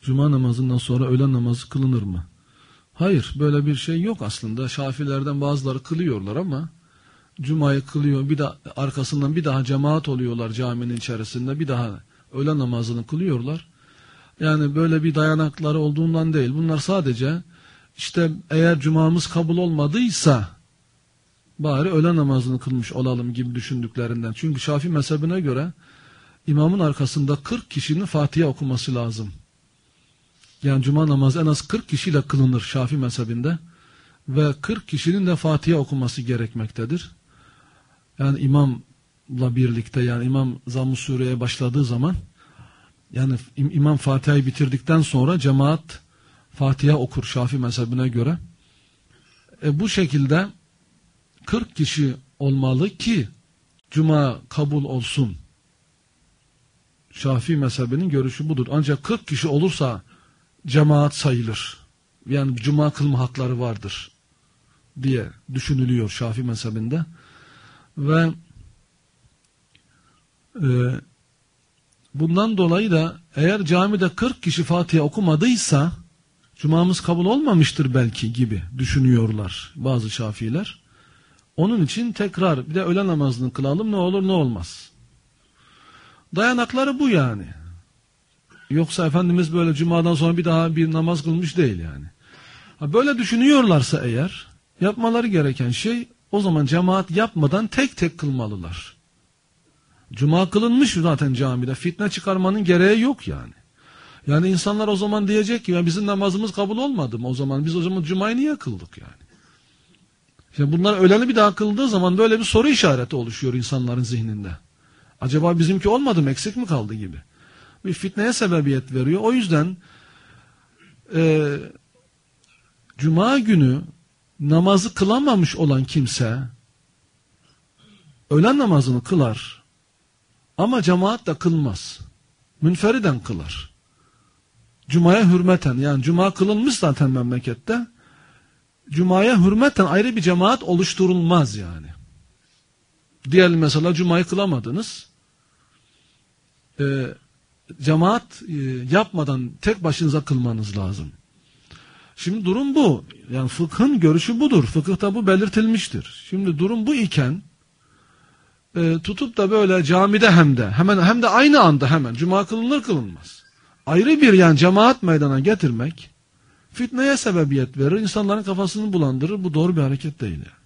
Cuma namazından sonra öğlen namazı kılınır mı? Hayır, böyle bir şey yok aslında. Şafilerden bazıları kılıyorlar ama Cuma'yı kılıyor, bir de arkasından bir daha cemaat oluyorlar caminin içerisinde, bir daha öğlen namazını kılıyorlar. Yani böyle bir dayanakları olduğundan değil. Bunlar sadece işte eğer cumamız kabul olmadıysa bari öğlen namazını kılmış olalım gibi düşündüklerinden. Çünkü Şafii mezhebine göre imamın arkasında 40 kişinin Fatiha okuması lazım. Yani cuma namazı en az 40 kişiyle kılınır Şafii mezhebinde ve 40 kişinin de Fatiha okuması gerekmektedir. Yani imamla birlikte, yani imam Zamm-ı Sure'ye başladığı zaman, yani imam Fatiha'yı bitirdikten sonra cemaat Fatiha okur Şafii mezhebine göre. Bu şekilde 40 kişi olmalı ki cuma kabul olsun. Şafii mezhebinin görüşü budur. Ancak 40 kişi olursa cemaat sayılır. Yani cuma kılma hakları vardır diye düşünülüyor Şafii mezhebinde. Ve bundan dolayı da eğer camide 40 kişi Fatiha okumadıysa cumamız kabul olmamıştır belki gibi düşünüyorlar bazı Şafiiler. Onun için tekrar bir de öğlen namazını kılalım, ne olur ne olmaz. Dayanakları bu yani. Yoksa Efendimiz böyle cumadan sonra bir daha bir namaz kılmış değil yani. Böyle düşünüyorlarsa eğer yapmaları gereken şey, o zaman cemaat yapmadan tek tek kılmalılar. Cuma kılınmış zaten camide. Fitne çıkarmanın gereği yok yani. Yani insanlar o zaman diyecek ki ya bizim namazımız kabul olmadı mı o zaman? Biz o zaman cumayı niye kıldık yani? Şimdi bunlar öğleni bir daha kıldığı zaman böyle bir soru işareti oluşuyor insanların zihninde. Acaba bizimki olmadı mı, eksik mi kaldı gibi. Bir fitneye sebebiyet veriyor. O yüzden Cuma günü namazı kılamamış olan kimse öğlen namazını kılar ama cemaat de kılmaz. Münferiden kılar. Cuma'ya hürmeten, yani Cuma kılınmış zaten memlekette. Cuma'ya hürmeten ayrı bir cemaat oluşturulmaz yani. Diyelim mesela Cuma'yı kılamadınız. Cemaat yapmadan tek başınıza kılmanız lazım. Şimdi durum bu. Yani fıkhın görüşü budur. Fıkıhta bu belirtilmiştir. Şimdi durum bu iken tutup da böyle camide hem de aynı anda hemen Cuma kılınır kılınmaz. Ayrı bir yani cemaat meydana getirmek fitneye sebebiyet verir, insanların kafasını bulandırır. Bu doğru bir hareket değil.